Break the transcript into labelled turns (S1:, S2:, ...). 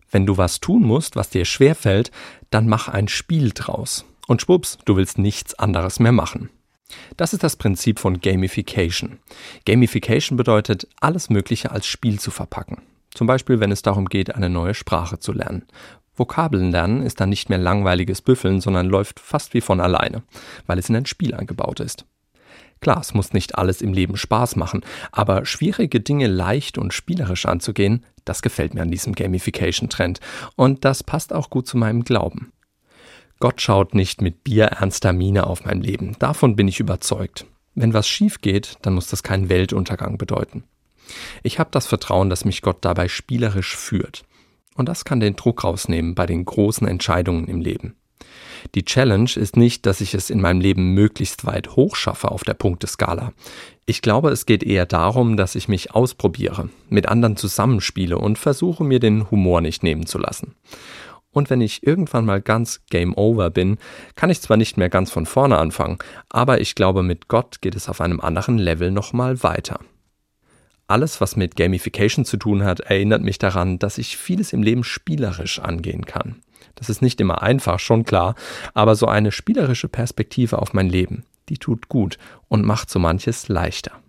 S1: Wenn du was tun musst, was dir schwerfällt, dann mach ein Spiel draus. Und schwupps, du willst nichts anderes mehr machen. Das ist das Prinzip von Gamification. Gamification bedeutet, alles Mögliche als Spiel zu verpacken. Zum Beispiel, wenn es darum geht, eine neue Sprache zu lernen. Vokabeln lernen ist dann nicht mehr langweiliges Büffeln, sondern läuft fast wie von alleine, weil es in ein Spiel eingebaut ist. Klar, es muss nicht alles im Leben Spaß machen, aber schwierige Dinge leicht und spielerisch anzugehen, das gefällt mir an diesem Gamification-Trend. Und das passt auch gut zu meinem Glauben. Gott schaut nicht mit bierernster Miene auf mein Leben. Davon bin ich überzeugt. Wenn was schief geht, dann muss das keinen Weltuntergang bedeuten. Ich habe das Vertrauen, dass mich Gott dabei spielerisch führt. Und das kann den Druck rausnehmen bei den großen Entscheidungen im Leben. Die Challenge ist nicht, dass ich es in meinem Leben möglichst weit hoch schaffe auf der Punkteskala. Ich glaube, es geht eher darum, dass ich mich ausprobiere, mit anderen zusammenspiele und versuche, mir den Humor nicht nehmen zu lassen. Und wenn ich irgendwann mal ganz Game Over bin, kann ich zwar nicht mehr ganz von vorne anfangen, aber ich glaube, mit Gott geht es auf einem anderen Level nochmal weiter. Alles, was mit Gamification zu tun hat, erinnert mich daran, dass ich vieles im Leben spielerisch angehen kann. Das ist nicht immer einfach, schon klar, aber so eine spielerische Perspektive auf mein Leben, die tut gut und macht so manches leichter.